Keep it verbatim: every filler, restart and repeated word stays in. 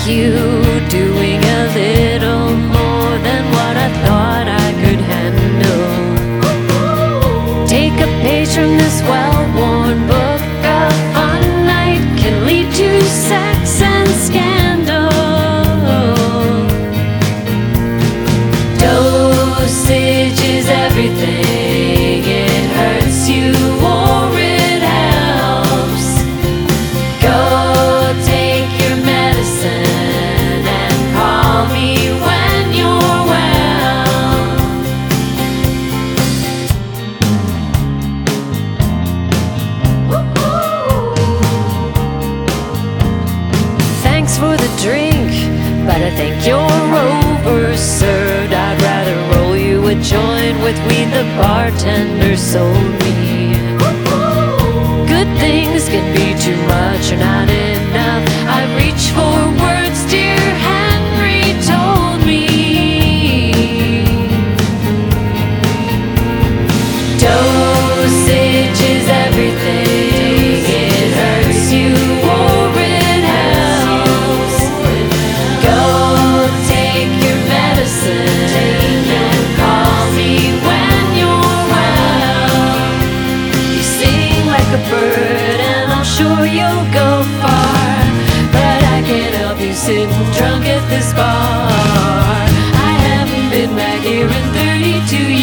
you, doing a little more than what I thought I could handle. Take a page from this well-worn book. A fun night can lead to sex and scandal. Dosage is everything. It hurts you or it helps. Go take your medicine and call me when you're well. Thanks for the drink, but I think you're overserved. I'd rather roll you a joint with weed the bartender sold me. Good things can be too much or not enough. I reach for words dear Henry told me. Dosage is everything. It hurts you or it helps. Go take your medicine and call me when you're well. You sing like a bird and I'm sure you'll go far, but I can't help you sitting drunk at this bar. I haven't been back here in thirty-two